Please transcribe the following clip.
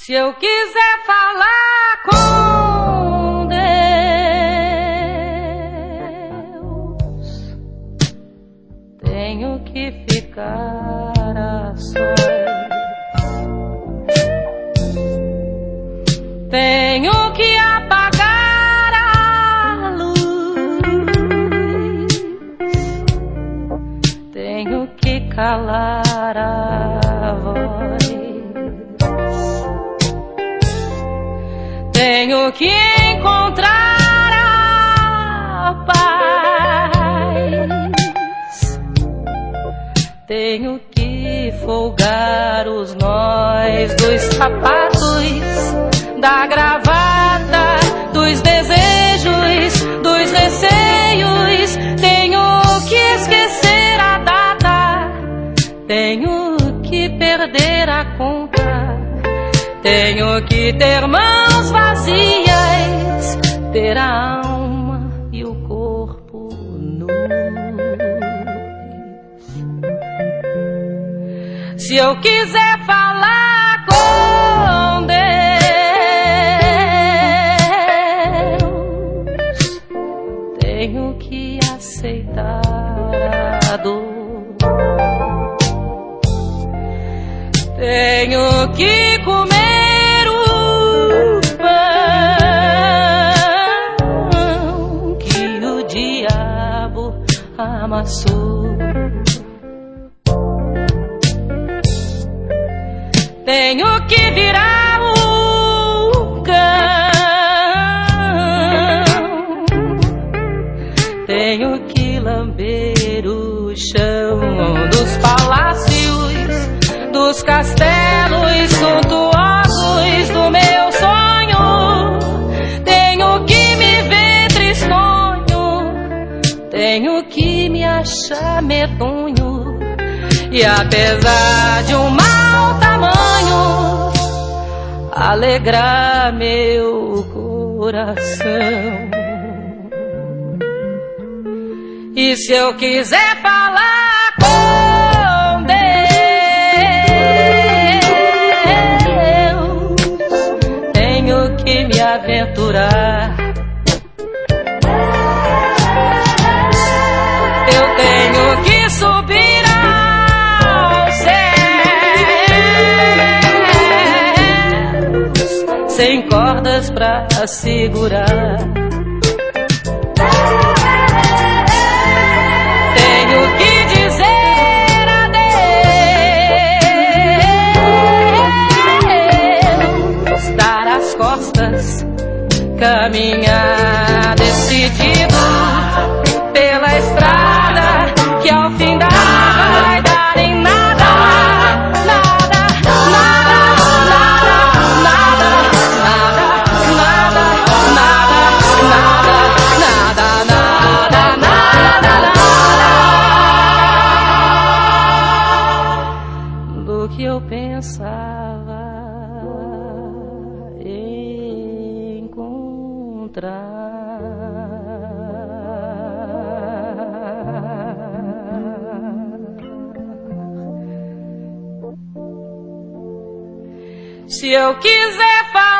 Se eu quiser falar com Deus, tenho que ficar a sós. Tenho que apagar a luz. Tenho que calar a voz. Tenho que encontrar a paz. Tenho que folgar os nós dos sapatos, da gravata, dos desejos, dos receios. Tenho que esquecer a data. Tenho que perder a conta. Tenho que ter mãos vazias, ter a alma e o corpo nus. Se eu quiser falar com Deus, tenho que aceitar a dor. Tenho que comer o pão que o diabo amassou. Tenho que virar o cão. Tenho que lamber o chão dos palácios, dos castelos suntuosos do meu sonho. Tenho que me ver tristonho. Tenho que me achar medonho. E apesar de um mau tamanho, alegrar meu coração. E se eu quiser falar com Deus, tenho que me aventurar. Eu tenho que subir aos céus, sem cordas pra segurar. Tenho que dizer adeus, dar as costas, caminhar decidido pela estrada que ao fim da vai dar em nada, nada, nada, nada, nada, nada, nada, nada, nada, nada, nada, nada do que eu pensava encontrar. Se eu quiser falar